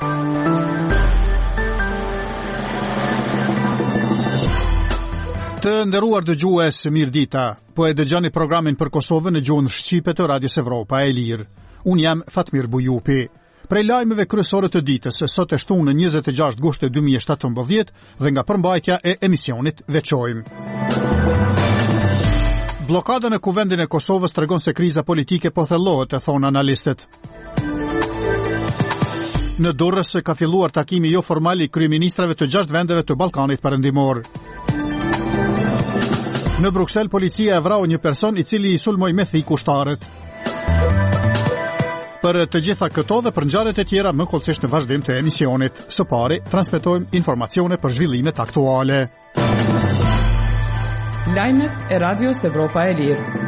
Të nderuar dëgjues, mirëdita. Po e dëgjoni programin për Kosovën në gjuhën shqipe të Radios Evropa e Lirë. Unë jam Fatmir Bujupi. Prej lajmeve kryesore të ditës, sot e shtunë në 26 gusht 2017 dhe nga përmbajtja e emisionit veçojmë. Blokada në kuvendin e Kosovës tregon se kriza politike po thellohet, e thonë analistët. Në Durrës ka filluar takimi jo formal i kryeministrave të 6 vendeve të Ballkanit Perëndimor. Në Bruksel, policia e vrau një person i cili i sulmoi me thik ushtarët. Për të gjitha këto dhe për ngjarjet e tjera më kollësisht në vazhdim të emisionit. Së pari, transmetojmë informacione për zhvillimet aktuale. Lajmet e Radios Evropa e Lirë.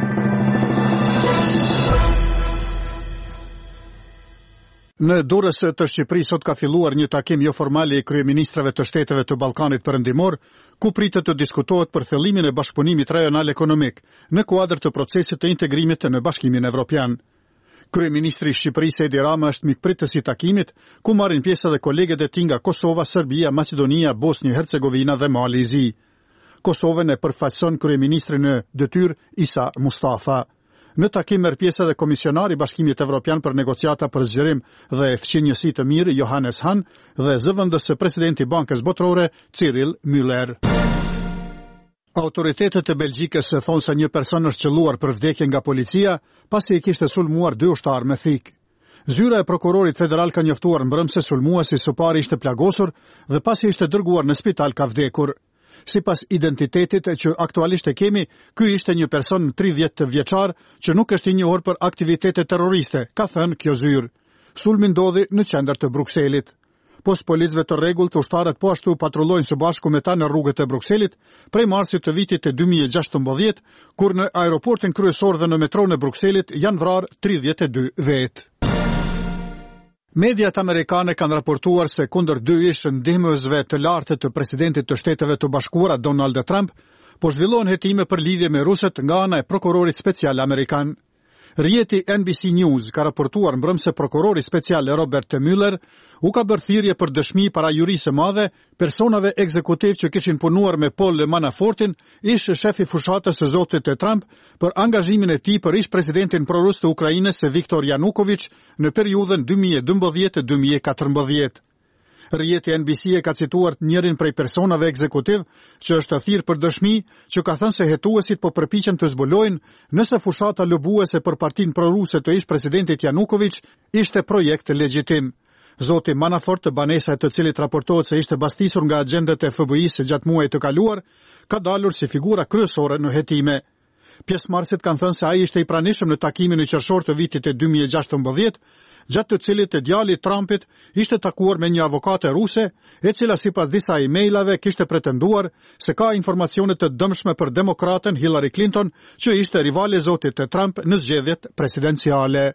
Në Durrës të Shqipërisë sot ka filluar një takim jo formal i kryeministrave të shteteve të Ballkanit Perëndimor, ku pritet të diskutohet për thellimin e bashkëpunimit rajonal ekonomik në kuadër të procesit të integrimit në Bashkimin Evropian. Kryeministri i Shqipërisë Edi Rama është mikpritës i takimit, ku marrin pjesë edhe kolegët e tij nga Kosova, Serbia, Maqedonia, Bosnjë Hercegovina dhe Mali i Zi. Kosovën e përfaqëson kryeministri në detyrë Isa Mustafa. Në takim merr pjesë edhe komisionari i Bashkimit Evropian për negociata për zgjerim dhe fqinjësi të mirë Johannes Hahn dhe zëvendës presidenti i Bankës Botërore Cyril Müller. Autoritetet e Belgjikës thonë se një person është qelluar për vdekje nga policia pasi i kishte sulmuar 2 ushtarë me thik. Zyra e prokurorit federal ka njoftuar mbrëm se sulmuesi së pari ishte plagosur dhe pasi ishte dërguar në spital ka vdekur. Sipas identitetit që aktualisht e kemi, ky ishte një person 30 vjeçar që nuk është i njohur për aktivitete terroriste, ka thënë kjo zyrë. Sulmi ndodhi në qendër të Brukselit. Pos policëve të rregullt, ushtarët po ashtu patrullojnë së bashku me ta në rrugët e Brukselit prej marsit të vitit të 2016, kur në aeroportin kryesor dhe në metron e Brukselit janë vrarë 32 vetë. Mediat amerikane kanë raportuar se kundër 2 ish ndihmuesve të lartë të presidentit të Shteteve të Bashkuara Donald Trump, po zhvillohen hetime për lidhje me rusët nga ana e prokurorit special amerikan. Rjeti NBC News ka raportuar mbrëm se prokurori special Robert Mueller u ka bërë thirrje për dëshmi para jurisë së madhe personave ekzekutiv që kishin punuar me Paul Manafortin, ish shefi fushatës së zotit të Trump, për angazhimin e tij për ish presidentin prorus të Ukrainës Viktor Yanukovych në periudhën 2012-2014. Rjeti NBC e ka cituar njërin prej personave ekzekutiv që është thirrë për dëshmi që ka thënë se hetuesit po përpiqen të zbulojnë nëse fushata lobuese për partinë proruse të ish presidentit Yanukovych ishte projekt legjitim. Zoti Manafort, banesa e të cilit raportohet se ishte bastisur nga agjendet e FBI-së gjatë muajit të kaluar, ka dalur si figura kryesore në hetime. Pjesëmarrësit kanë thënë se ai ishte i pranishëm në takimin në qershor të vitit të 2016, gjatë të cilit djali i Trumpit ishte takuar me një avokate ruse, e cila sipas disa emailave kishte pretenduar se ka informacione të dëmshme për demokraten Hillary Clinton, që ishte rivale e zotit të Trump në zgjedhjet presidenciale.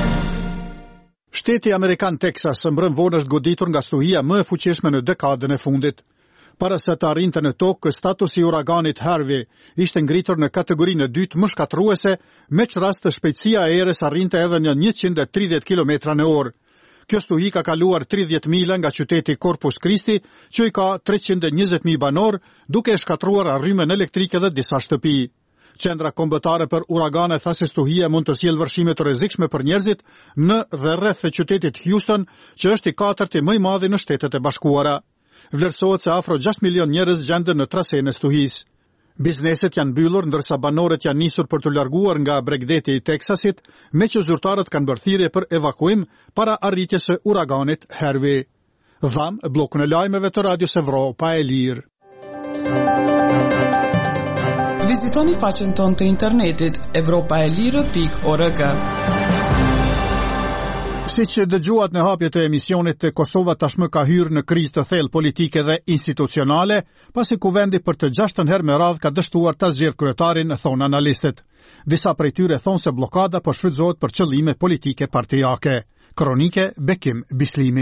Shteti amerikan Texas mbrëm vonë është goditur nga stuhia më e fuqishme në dekadën e fundit. Para se të arrinte në tokë, statusi i uraganit Harvey ishte ngritur në kategorinë e dytë më shkatruese, me çrast shpejtësia e erës arrinte edhe në 130 km/h. Kjo stuhi ka kaluar 30 mila nga qyteti Corpus Christi, që i ka 320.000 banor, duke shkatruar arrymen elektrike dhe disa shtëpi. Qendra kombëtare për uragane tha se stuhia mund të sjellë vërshime të rrezikshme për njerëzit në dhe rreth qytetit Houston, që është i 4. më i madhi në Shtetet e Bashkuara. Vlerësohet se afro 6 milion njerëz gjenden në traseën e stuhisë. Bizneset janë mbyllur, ndërsa banorët janë nisur për të larguar nga Bregdeti i Teksasit, me që zyrtarët kanë bërë thirrje për evakuim para arritjes së uraganit Harvey. Dham bllokun e lajmeve të Radios Evropa e Lirë. Vizitoni faqen tonë të internetit evropaelire.org. Si që dëgjuat në hapje të emisionit, Kosova tashmë ka hyrë në krizë të thellë politike dhe institucionale, pasi kuvendi për të 6. herë me radhë ka dështuar ta zgjedhë kryetarin, thonë analistët. Disa prej tyre thonë se blokada po shfrytëzohet për qëllime politike partijake. Kronike Bekim Bislimit.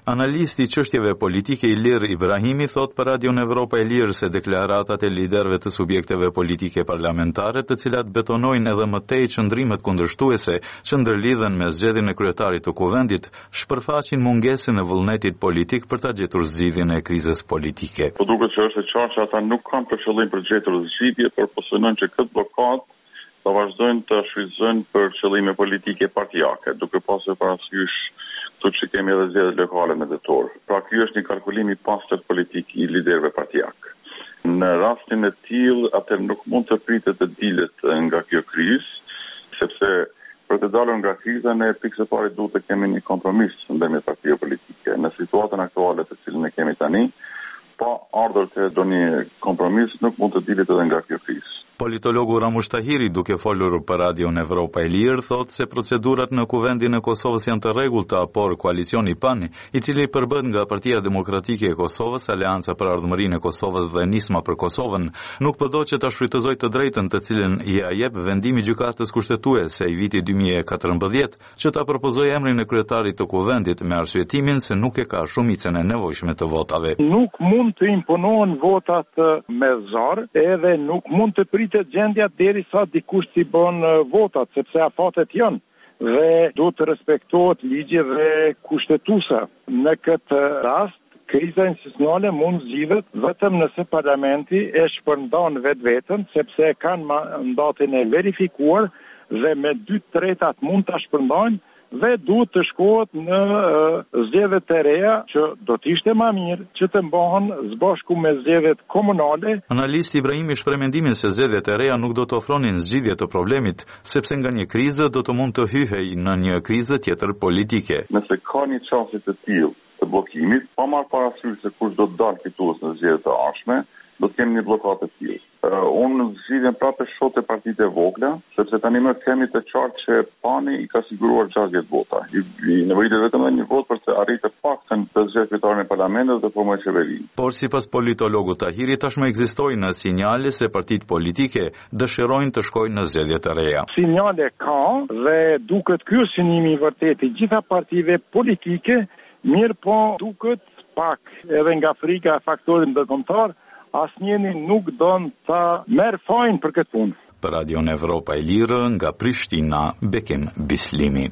Analisti i çështjeve politike Ilir Ibrahimi thot për Radion Evropa e Lirë se deklaratat e liderëve të subjekteve politike parlamentare, të cilat betonojnë edhe më tej qëndrimet kundërshtuese që ndërlidhen me zgjedhjen e kryetarit të kuvendit, shpërfaqin mungesën e vullnetit politik për ta gjetur zgjidhjen e krizës politike. Po duket që është e qartë që ata nuk kanë për qëllim për gjetur zgjidhje, por po synojnë që këtë blokadë ta vazhdojnë të shfrytëzojnë për qëllime politike partijake, duke pasur parasysh që kemi edhe zgjedhjet lokale në tetor. Pra ky është një kalkulim i pastër politik i liderëve partijak. Në rastin e tillë, atë nuk mund të pritet të dilet nga kjo krizë, sepse për të dalur nga kriza ne pikë së pari duhet të kemi një kompromis ndërmjet partive politike. Në situatën aktuale të cilën ne kemi tani, pa ardhur të ndonjë kompromis nuk mund të dilet edhe nga kjo krizë. Politologu Ramush Tahiri, duke folur për Radion Evropa e Lirë, thot se procedurat në kuvendin e Kosovës janë të rregullta, por koalicioni PAN, i cili përbën nga Partia Demokratike e Kosovës, Aleanca për Ardhmërinë e Kosovës dhe Nisma për Kosovën, nuk po do që ta shfrytëzojë të drejtën të cilën ia jep vendimi i gjykatës kushtetuese i vitit 2014, që ta propozoi emrin e kryetarit të kuvendit me arsyetimin se nuk e ka shumicën e nevojshme të votave. Nuk mund të imponohen votat me zor, edhe nuk mund të të gjendja derisa dikush t'i bën votat, sepse afatet janë dhe duhet të respektohet ligji dhe kushtetuesa. Në këtë rast, kriza institucionale mund zgjidhet vetëm nëse parlamenti e shpërndan vetveten, sepse kanë mandatin e verifikuar dhe me 2/3 mund ta shpërndajnë dhe duhet të shkohet në zgjedhjet e reja që do të ishte më mirë që të mbahen së bashku me zgjedhjet komunale. Analisti Ibrahimi shpreh mendimin se zgjedhjet e reja nuk do të ofronin zgjidhje të problemit, sepse nga një krizë do të mund të hyhej në një krizë tjetër politike. Nëse ka një çështje të tillë të bllokimit, pa marrë parasysh se kush do të dalë fitues në zgjedhjet e ardhshme, do të kemi një blokadë të tillë. Unë zgjidhem prapë shoqë partitë e vogla, sepse tani më kemi të qartë që PAN-i i ka siguruar 60 vota. I nevojitet vetëm një votë për të arritur paktën të zgjedhë kryetarin e parlamentit dhe të formojë qeverinë. Por sipas politologut Tahiri, tashmë ekzistojnë sinjale se partitë politike dëshirojnë të shkojnë në zgjedhje të reja. Sinjale ka dhe duket ky synimi i vërtetë i gjitha partive politike, mirë po duket pak edhe nga frika e faktorit ndërkombëtar, asnjëni nuk don ta merr fajin për këtë punë. Për Radion Evropa e Lirë, nga Prishtina, Bekim Bislimi.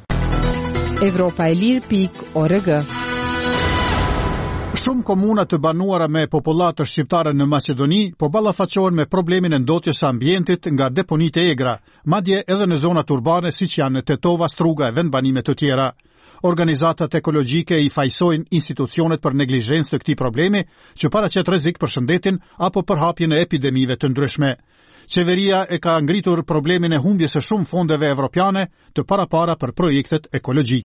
Evropaelir.org. Shumë komuna të banuara me popullatër shqiptare në Maqedoni po ballafaqohen me problemin e ndotjes së ambientit nga deponitë e egra, madje edhe në zonat urbane siç janë Tetova, Struga e vendbanime të tjera. Organizatat ekologjike i fajsojnë institucionet për neglizhencë të këtij problemi, që paraqet rrezik për shëndetin apo për hapjen e epidemive të ndryshme. Qeveria e ka ngritur problemin e humbjes së shumë fondeve evropiane të parapara për projektet ekologjike.